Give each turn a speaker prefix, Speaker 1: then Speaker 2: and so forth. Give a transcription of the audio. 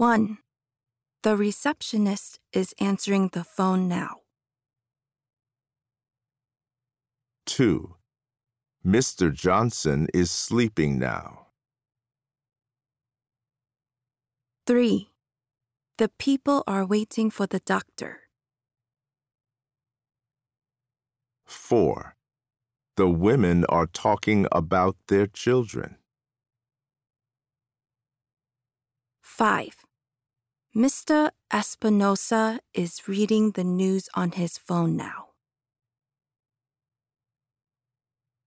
Speaker 1: 1. The receptionist is answering the phone now.
Speaker 2: 2. Mr. Johnson is sleeping now.
Speaker 1: 3. The people are waiting for the doctor.
Speaker 2: 4. The women are talking about their children.
Speaker 1: 5. Mr. Espinosa is reading the news on his phone now.